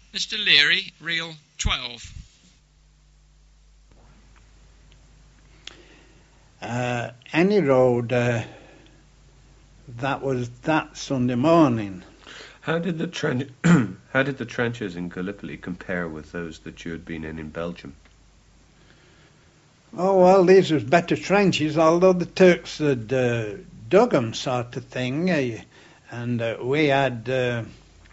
Mr. Leary, reel 12. Any road, that was that Sunday morning. How did the trenches in Gallipoli compare with those that you had been in Belgium? Oh, well, these was better trenches, although the Turks had dug them, sort of thing. And we had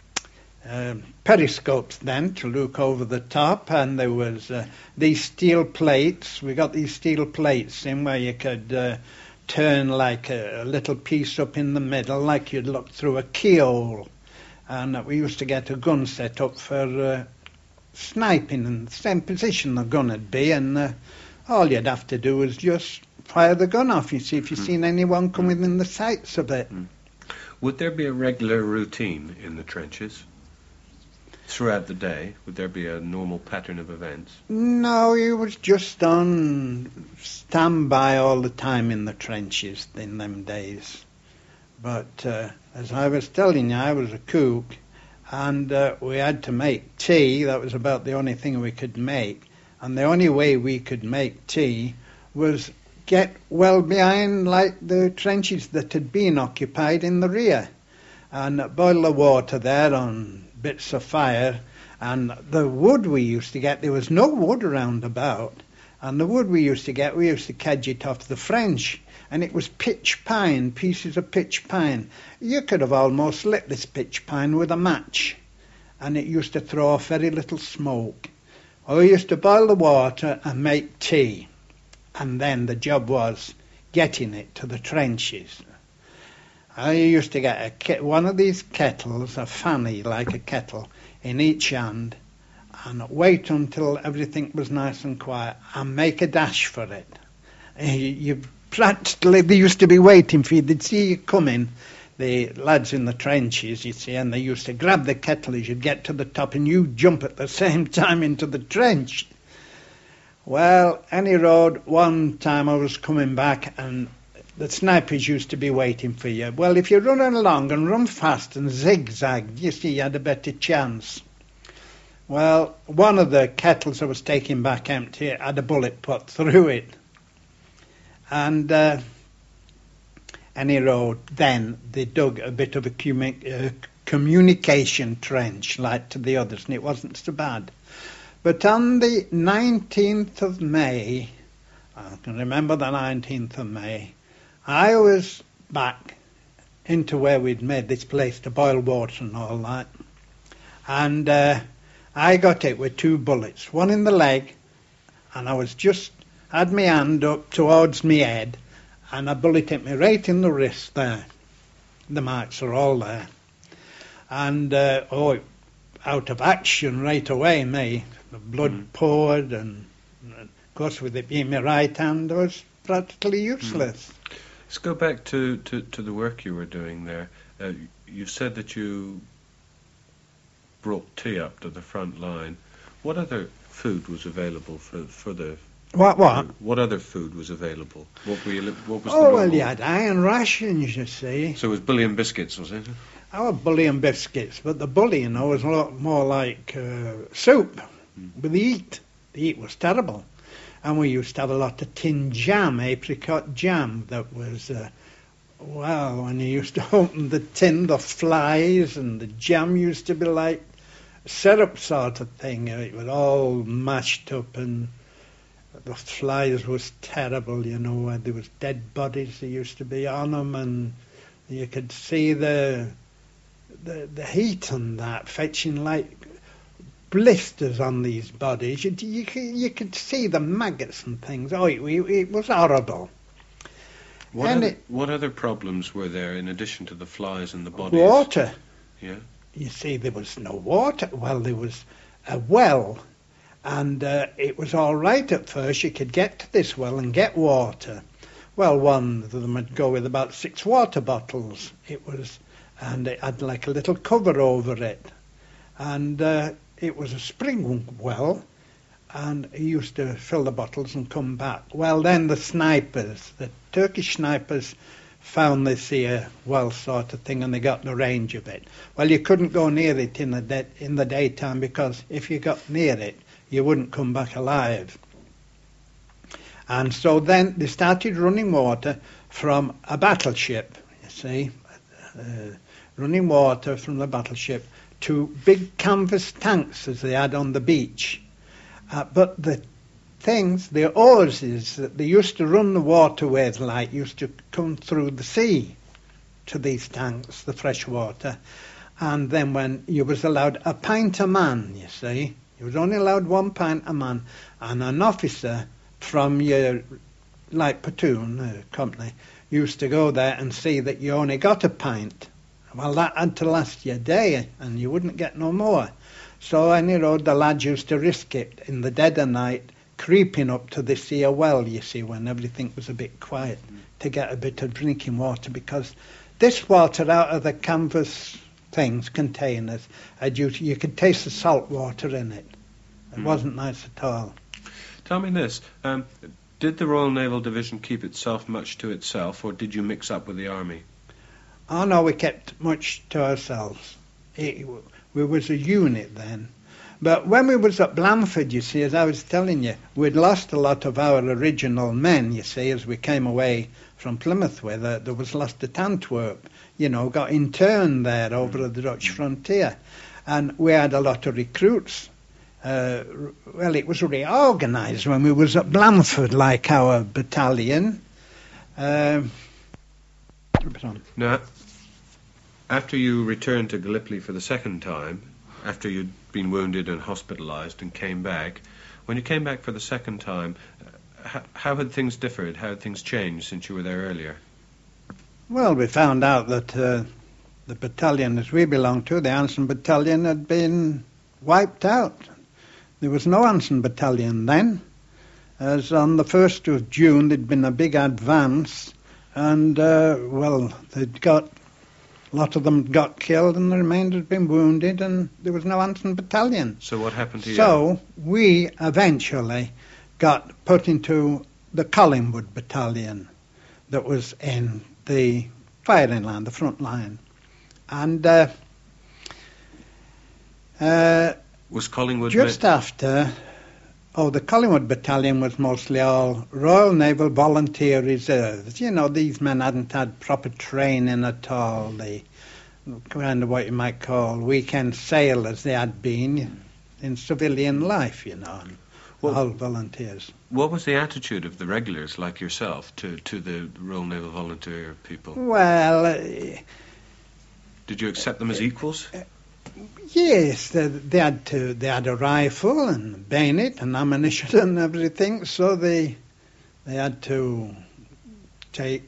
periscopes then to look over the top, and there was these steel plates. We got these steel plates in where you could turn like a little piece up in the middle, like you'd look through a keyhole. And we used to get a gun set up for sniping in the same position the gun would be, and all you'd have to do was just fire the gun off, you see, if you've seen anyone come within the sights of it. Would there be a regular routine in the trenches throughout the day? Would there be a normal pattern of events? No, you was just on standby all the time in the trenches in them days. But as I was telling you, I was a cook, and we had to make tea. That was about the only thing we could make. And the only way we could make tea was get well behind like the trenches that had been occupied in the rear, and boil the water there on bits of fire. And the wood we used to get, there was no wood around about, and the wood we used to get, we used to cadge it off the French, and it was pitch pine, pieces of pitch pine. You could have almost lit this pitch pine with a match, and it used to throw off very little smoke. We used to boil the water and make tea, and then the job was getting it to the trenches. I used to get one of these kettles, a fanny like a kettle, in each hand, and wait until everything was nice and quiet, and make a dash for it. You practically, they used to be waiting for you. They'd see you coming, the lads in the trenches, you see, and they used to grab the kettle as you'd get to the top, and you jump at the same time into the trench. Well, any road, one time I was coming back, and the snipers used to be waiting for you. Well, if you run along and run fast and zigzag, you see, you had a better chance. Well, one of the kettles I was taking back empty had a bullet put through it. And any road, then they dug a bit of a communication trench like to the others, and it wasn't so bad. But on the 19th of May, I can remember the 19th of May, I was back into where we'd made this place to boil water and all that, and I got hit with 2 bullets, one in the leg, and I was just had my hand up towards my head, and a bullet hit me right in the wrist there. The marks are all there. And, out of action right away, me. The blood poured, and of course with it being my right hand, I was practically useless. Let's go back to the work you were doing there. You said that you brought tea up to the front line. What other food was available for the... What? What other food was available? What was the well, you had iron rations, you see. So it was bully and biscuits, was it? Our bully and biscuits, but the bully, you know, was a lot more like soup with the heat. The heat was terrible. And we used to have a lot of tin jam, apricot jam, that was, when you used to open the tin, the flies and the jam used to be like syrup sort of thing. It was all mashed up, and the flies was terrible, you know. There was dead bodies that used to be on them, and you could see the heat on that fetching like blisters on these bodies. You could see the maggots and things. Oh, it was horrible. What other problems were there in addition to the flies and the bodies? Water. Yeah. You see, there was no water. Well, there was a well, and it was all right at first. You could get to this well and get water. Well, one of them would go with about 6 water bottles. And it had like a little cover over it. And it was a spring well, and he used to fill the bottles and come back. Well, then the snipers, the Turkish snipers, found this here well sort of thing, and they got the range of it. Well, you couldn't go near it in the daytime, because if you got near it, you wouldn't come back alive. And so then they started running water from a battleship, you see, running water from the battleship to big canvas tanks as they had on the beach. But the hoses that they used to run the water with, like, used to come through the sea to these tanks, the fresh water. And then when you was allowed a pint a man, you see, you was only allowed 1 pint a man, and an officer from your, like, platoon company used to go there and see that you only got a pint. Well, that had to last you a day, and you wouldn't get no more. So on the road, the lads used to risk it in the dead of night, creeping up to this here well, you see, when everything was a bit quiet, to get a bit of drinking water, because this water out of the canvas things, containers, you could taste the salt water in it. It wasn't nice at all. Tell me this, did the Royal Naval Division keep itself much to itself, or did you mix up with the Army? Oh no, we kept much to ourselves. We was a unit then. But when we was at Blandford, you see, as I was telling you, we'd lost a lot of our original men, you see, as we came away from Plymouth with. There was lost at Antwerp, you know, got interned there over the Dutch frontier. And we had a lot of recruits. Well, it was reorganised when we was at Blandford, like our battalion. Now, after you returned to Gallipoli for the second time, after you'd been wounded and hospitalised and came back, when you came back for the second time, how had things differed? How had things changed since you were there earlier? Well, we found out that the battalion that we belonged to, the Anson Battalion, had been wiped out. There was no Anson Battalion then. As on the 1st of June, there'd been a big advance, and, well, a lot of them got killed, and the remainder had been wounded, and there was no Anson Battalion. So what happened to you? So we eventually got put into the Collingwood Battalion that was in the firing line, the front line. And was Collingwood just after... Oh, the Collingwood Battalion was mostly all Royal Naval Volunteer Reserves. You know, these men hadn't had proper training at all. They kind of what you might call weekend sailors they had been in civilian life, you know, all volunteers. What was the attitude of the regulars like yourself to the Royal Naval Volunteer people? Well... did you accept them as equals? Yes, they had a rifle and a bayonet and ammunition and everything, so they had to take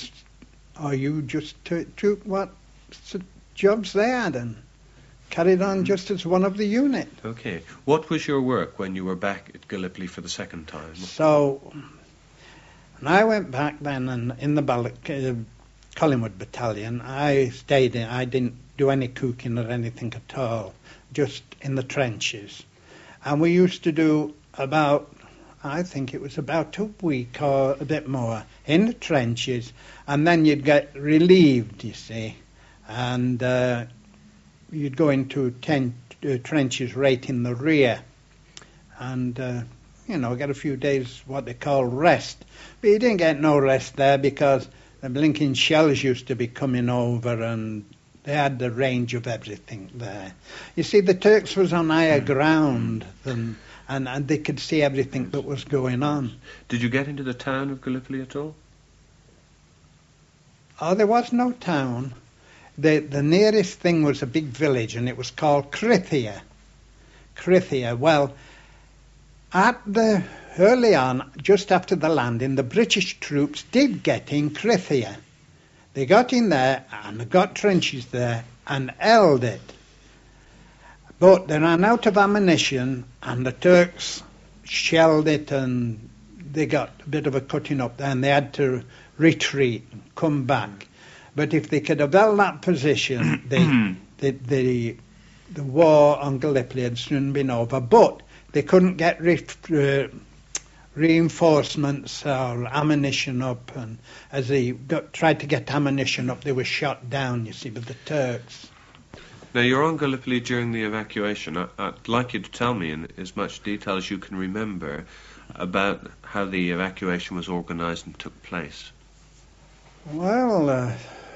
took what jobs they had and carried on just as one of the unit. Okay. What was your work when you were back at Gallipoli for the second time? So, when I went back then and in the Collingwood Battalion, I stayed in. I didn't do any cooking or anything at all, just in the trenches. And we used to do about, I think it was about a week or a bit more, in the trenches, and then you'd get relieved, you see, and you'd go into trenches right in the rear, and, get a few days what they call rest. But you didn't get no rest there because the blinking shells used to be coming over, and they had the range of everything there. You see, the Turks was on higher ground, and they could see everything that was going on. Did you get into the town of Gallipoli at all? Oh, there was no town. The nearest thing was a big village, and it was called Krithia. Krithia. Well, early on, just after the landing, the British troops did get in Krithia. They got in there and got trenches there and held it. But they ran out of ammunition, and the Turks shelled it, and they got a bit of a cutting up there, and they had to retreat and come back. But if they could have held that position, the war on Gallipoli had soon been over. But they couldn't get reinforcements or ammunition up, and as they tried to get ammunition up, they were shot down, you see, by the Turks. Now, you're on Gallipoli during the evacuation. I'd like you to tell me in as much detail as you can remember about how the evacuation was organised and took place. Well,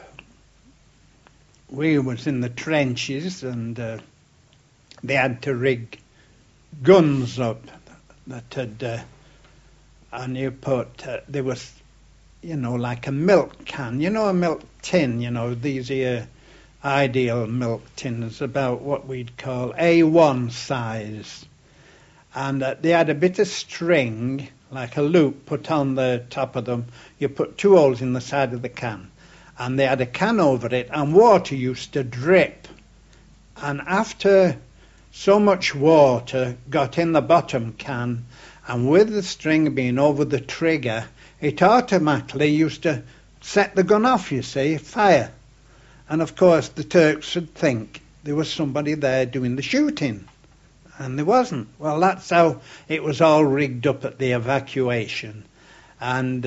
we was in the trenches, and they had to rig guns up that had, and you put, there was, like a milk can, a milk tin, these here ideal milk tins, about what we'd call A1 size. And they had a bit of string, like a loop, put on the top of them. You put 2 holes in the side of the can. And they had a can over it, and water used to drip. And after so much water got in the bottom can, and with the string being over the trigger, it automatically used to set the gun off, you see, fire. And of course the Turks would think there was somebody there doing the shooting. And there wasn't. Well, that's how it was all rigged up at the evacuation. And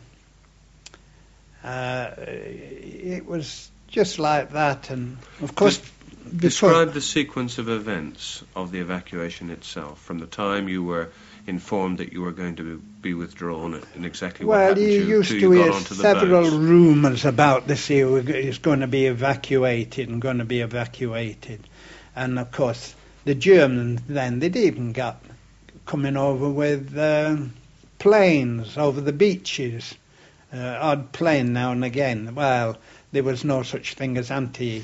it was just like that. And of course, describe the sequence of events of the evacuation itself, from the time you were informed that you were going to be withdrawn, and exactly what happened you used to hear several rumours about this here is going to be evacuated and going to be evacuated. And of course, the Germans then, they'd even got coming over with planes over the beaches, odd plane now and again. Well, there was no such thing as anti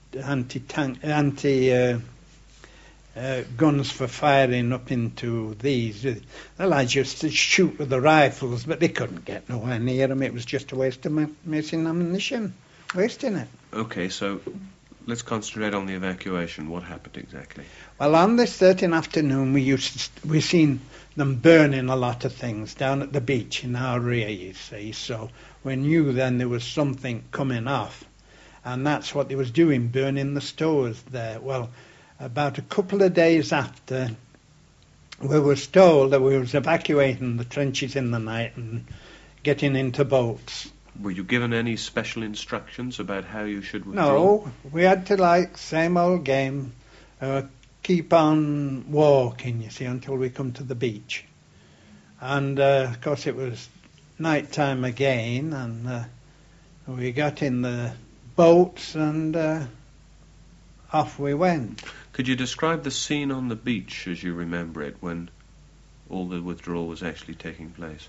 guns for firing up into these. The lads used to shoot with the rifles, but they couldn't get nowhere near them. It was just a waste of missing ammunition, wasting it. Okay, so let's concentrate on the evacuation. What happened exactly? Well, on this certain afternoon, we seen them burning a lot of things down at the beach in our rear, you see. So we knew then there was something coming off, and that's what they was doing, burning the stores there. Well, about a couple of days after, we was told that we was evacuating the trenches in the night and getting into boats. Were you given any special instructions about how you should withdraw? No, we had to, same old game, keep on walking, you see, until we come to the beach. And, of course, it was night time again, and we got in the boats, and off we went. Could you describe the scene on the beach as you remember it when all the withdrawal was actually taking place?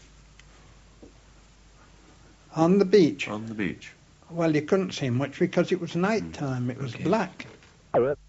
On the beach? On the beach. Well, you couldn't see much because it was night time. It was black.